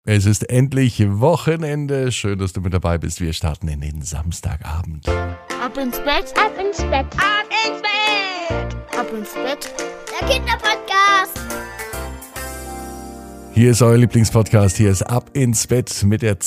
Es ist endlich Wochenende. Schön, dass du mit dabei bist. Wir starten in den Samstagabend. Ab ins Bett, ab ins Bett, ab ins Bett, ab ins Bett. Der Kinderpodcast. Hier ist euer Lieblingspodcast. Hier ist Ab ins Bett mit der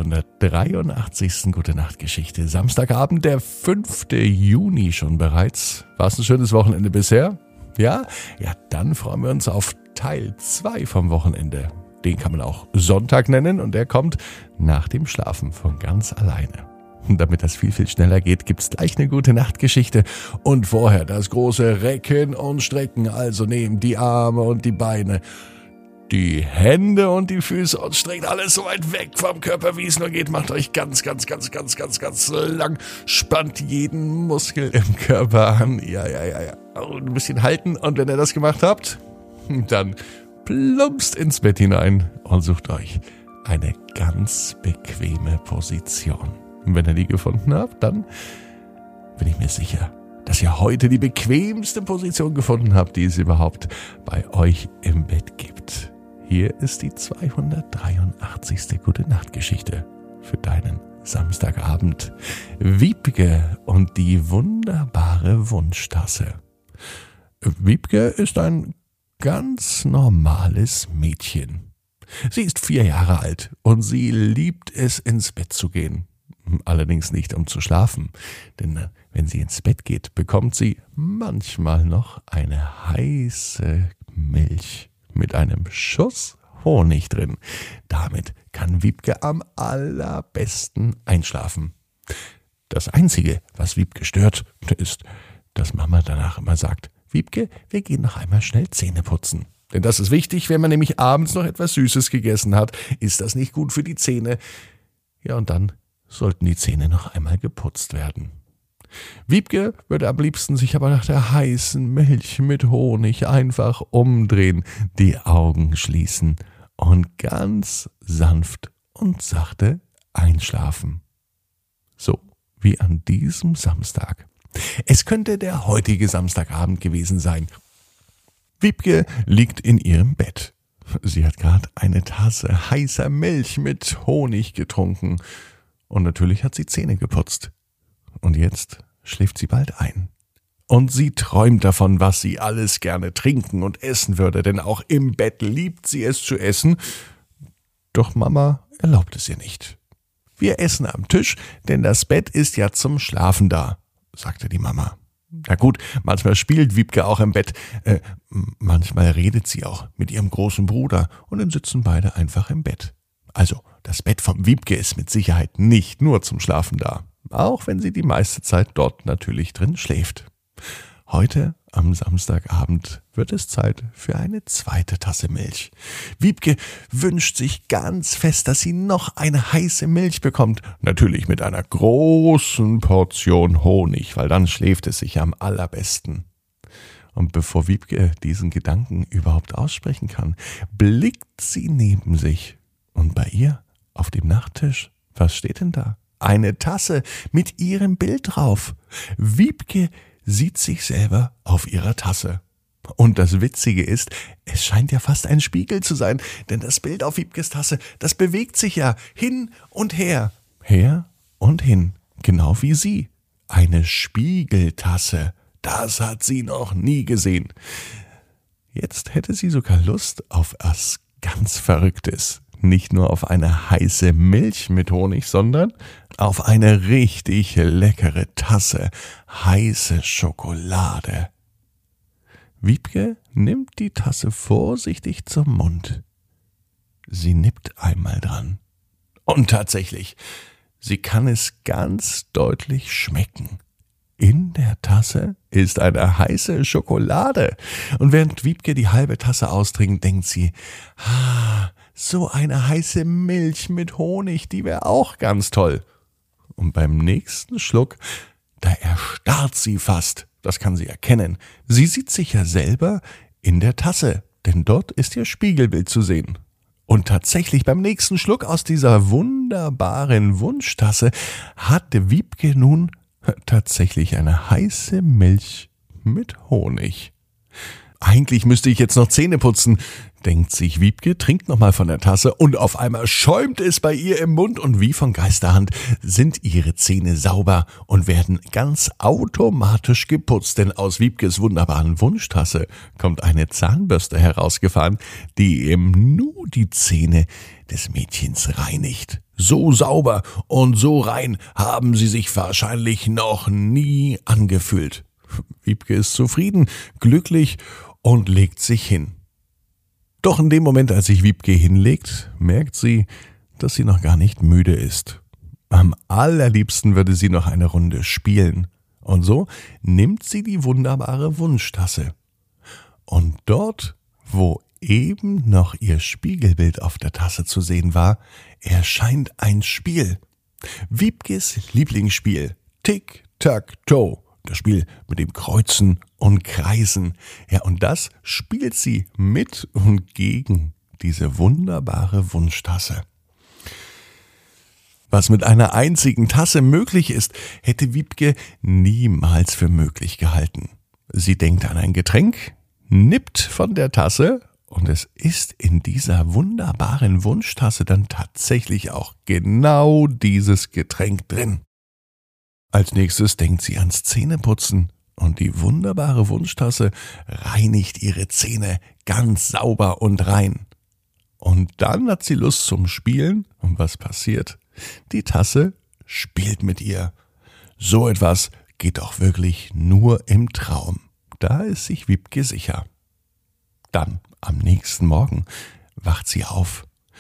283. Gute-Nacht-Geschichte. Samstagabend, der 5. Juni schon bereits. War es ein schönes Wochenende bisher? Ja? Ja, dann freuen wir uns auf Teil 2 vom Wochenende. Den kann man auch Sonntag nennen und der kommt nach dem Schlafen von ganz alleine. Und damit das viel, viel schneller geht, gibt's gleich eine Gute-Nacht-Geschichte. Und vorher das große Recken und Strecken. Also nehmt die Arme und die Beine, die Hände und die Füße und streckt alles so weit weg vom Körper, wie es nur geht. Macht euch ganz lang. Spannt jeden Muskel im Körper an. Ja. Und ein bisschen halten. Und wenn ihr das gemacht habt, dann plumpst ins Bett hinein und sucht euch eine ganz bequeme Position. Und wenn ihr die gefunden habt, dann bin ich mir sicher, dass ihr heute die bequemste Position gefunden habt, die es überhaupt bei euch im Bett gibt. Hier ist die 283. Gute-Nacht-Geschichte für deinen Samstagabend. Wiebke und die wunderbare Wunschtasse. Wiebke ist ein ganz normales Mädchen. Sie ist 4 Jahre alt und sie liebt es, ins Bett zu gehen. Allerdings nicht, um zu schlafen, denn wenn sie ins Bett geht, bekommt sie manchmal noch eine heiße Milch mit einem Schuss Honig drin. Damit kann Wiebke am allerbesten einschlafen. Das Einzige, was Wiebke stört, ist, dass Mama danach immer sagt: Wiebke, wir gehen noch einmal schnell Zähne putzen. Denn das ist wichtig, wenn man nämlich abends noch etwas Süßes gegessen hat, ist das nicht gut für die Zähne. Ja, und dann sollten die Zähne noch einmal geputzt werden. Wiebke würde am liebsten sich aber nach der heißen Milch mit Honig einfach umdrehen, die Augen schließen und ganz sanft und sachte einschlafen. So wie an diesem Samstag. Es könnte der heutige Samstagabend gewesen sein. Wiebke liegt in ihrem Bett. Sie hat gerade eine Tasse heißer Milch mit Honig getrunken. Und natürlich hat sie Zähne geputzt. Und jetzt schläft sie bald ein. Und sie träumt davon, was sie alles gerne trinken und essen würde, denn auch im Bett liebt sie es zu essen. Doch Mama erlaubt es ihr nicht. Wir essen am Tisch, denn das Bett ist ja zum Schlafen da, sagte die Mama. Na gut, manchmal spielt Wiebke auch im Bett, manchmal redet sie auch mit ihrem großen Bruder und dann sitzen beide einfach im Bett. Also, das Bett vom Wiebke ist mit Sicherheit nicht nur zum Schlafen da, auch wenn sie die meiste Zeit dort natürlich drin schläft. Heute, am Samstagabend, wird es Zeit für eine zweite Tasse Milch. Wiebke wünscht sich ganz fest, dass sie noch eine heiße Milch bekommt. Natürlich mit einer großen Portion Honig, weil dann schläft es sich am allerbesten. Und bevor Wiebke diesen Gedanken überhaupt aussprechen kann, blickt sie neben sich. Und bei ihr auf dem Nachttisch, was steht denn da? Eine Tasse mit ihrem Bild drauf. Wiebke sieht sich selber auf ihrer Tasse. Und das Witzige ist, es scheint ja fast ein Spiegel zu sein, denn das Bild auf Wiebkes Tasse, das bewegt sich ja hin und her. Her und hin, genau wie sie. Eine Spiegeltasse, das hat sie noch nie gesehen. Jetzt hätte sie sogar Lust auf was ganz Verrücktes. Nicht nur auf eine heiße Milch mit Honig, sondern auf eine richtig leckere Tasse heiße Schokolade. Wiebke nimmt die Tasse vorsichtig zum Mund. Sie nippt einmal dran. Und tatsächlich, sie kann es ganz deutlich schmecken. In der Tasse ist eine heiße Schokolade. Und während Wiebke die halbe Tasse austrinkt, denkt sie: so eine heiße Milch mit Honig, die wäre auch ganz toll. Und beim nächsten Schluck, da erstarrt sie fast. Das kann sie erkennen. Sie sieht sich ja selber in der Tasse, denn dort ist ihr Spiegelbild zu sehen. Und tatsächlich beim nächsten Schluck aus dieser wunderbaren Wunschtasse hatte Wiebke nun tatsächlich eine heiße Milch mit Honig. Eigentlich müsste ich jetzt noch Zähne putzen, denkt sich Wiebke, trinkt nochmal von der Tasse und auf einmal schäumt es bei ihr im Mund und wie von Geisterhand sind ihre Zähne sauber und werden ganz automatisch geputzt, denn aus Wiebkes wunderbaren Wunschtasse kommt eine Zahnbürste herausgefahren, die eben nur die Zähne des Mädchens reinigt. So sauber und so rein haben sie sich wahrscheinlich noch nie angefühlt. Wiebke ist zufrieden, glücklich und legt sich hin. Doch in dem Moment, als sich Wiebke hinlegt, merkt sie, dass sie noch gar nicht müde ist. Am allerliebsten würde sie noch eine Runde spielen. Und so nimmt sie die wunderbare Wunschtasse. Und dort, wo eben noch ihr Spiegelbild auf der Tasse zu sehen war, erscheint ein Spiel. Wiebkes Lieblingsspiel, Tic-Tac-Toe. Das Spiel mit dem Kreuzen und Kreisen. Ja, und das spielt sie mit und gegen diese wunderbare Wunschtasse. Was mit einer einzigen Tasse möglich ist, hätte Wiebke niemals für möglich gehalten. Sie denkt an ein Getränk, nippt von der Tasse und es ist in dieser wunderbaren Wunschtasse dann tatsächlich auch genau dieses Getränk drin. Als nächstes denkt sie ans Zähneputzen und die wunderbare Wunschtasse reinigt ihre Zähne ganz sauber und rein. Und dann hat sie Lust zum Spielen und was passiert? Die Tasse spielt mit ihr. So etwas geht doch wirklich nur im Traum. Da ist sich Wiebke sicher. Dann, am nächsten Morgen, wacht sie auf.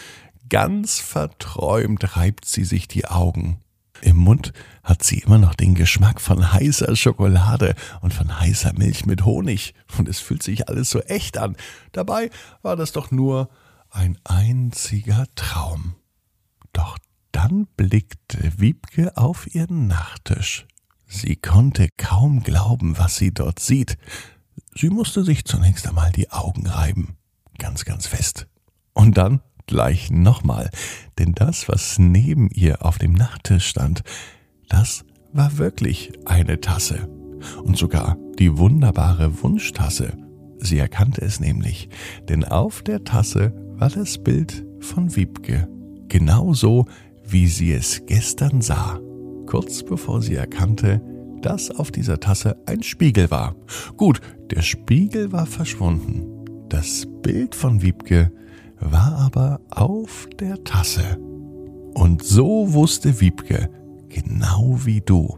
Ganz verträumt reibt sie sich die Augen. Im Mund hat sie immer noch den Geschmack von heißer Schokolade und von heißer Milch mit Honig. Und es fühlt sich alles so echt an. Dabei war das doch nur ein einziger Traum. Doch dann blickte Wiebke auf ihren Nachttisch. Sie konnte kaum glauben, was sie dort sieht. Sie musste sich zunächst einmal die Augen reiben. Ganz, ganz fest. Und dann gleich nochmal, denn das, was neben ihr auf dem Nachttisch stand, das war wirklich eine Tasse. Und sogar die wunderbare Wunschtasse. Sie erkannte es nämlich, denn auf der Tasse war das Bild von Wiebke. Genauso, wie sie es gestern sah. Kurz bevor sie erkannte, dass auf dieser Tasse ein Spiegel war. Gut, der Spiegel war verschwunden. Das Bild von Wiebke war aber auf der Tasse. Und so wusste Wiebke, genau wie du.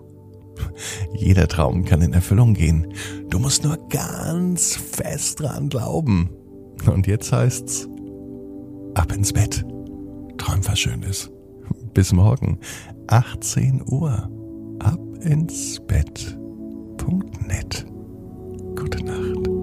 Jeder Traum kann in Erfüllung gehen. Du musst nur ganz fest dran glauben. Und jetzt heißt's, ab ins Bett. Träum was Schönes. Bis morgen, 18 Uhr. Abinsbett.net. Gute Nacht.